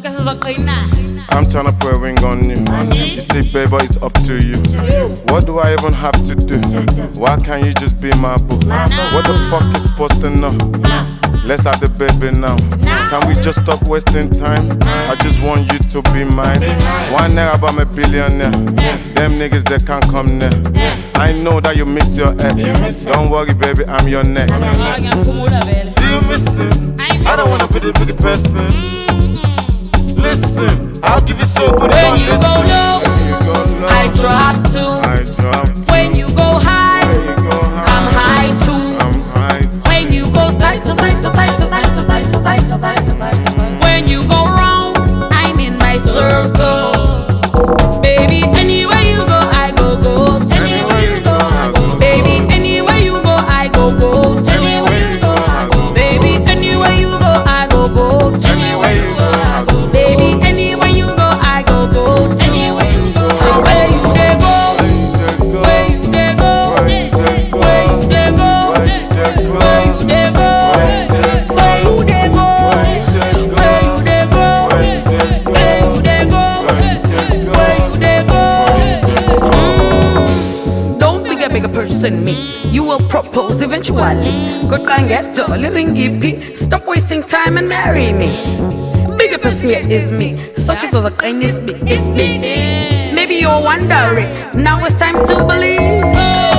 I'm tryna put a ring on you. You see, baby, it's up to you. What do I even have to do? Why can't you just be my boo? What the fuck is supposed to know? Let's have the baby now. Can we just stop wasting time? I just want you to be mine. One night about a billionaire. Them niggas they can't come near. I know that you miss your ex. Don't worry, baby, I'm your next. Do you miss it? I don't wanna be the big person. Listen, I'll give you so good. When you go low, I drop too. When you go high, I'm high too. When you go side to side to side to side to side to side to side to side. When you go round, I'm in my circle. Baby, anywhere you go, I go go. Anywhere you go, I go. Baby, anywhere you go, I go go. Anywhere you go, I go. Baby, anywhere you go, I go go. Anywhere you go, I go. Baby, anywhere you go, I go go. Anywhere you go, I go. Where you dey go? Where you dey go? Where you dey go? Where you dey go? Where you dey go? Where you dey go? Where you dey go? Where you dey go? Don't be a bigger person me. You will propose eventually. Good guy and get dolly ringipi. Stop wasting time and marry me. Bigger person here is me. Suck is a kindness, it's me. Maybe you're wondering. Now it's time to believe.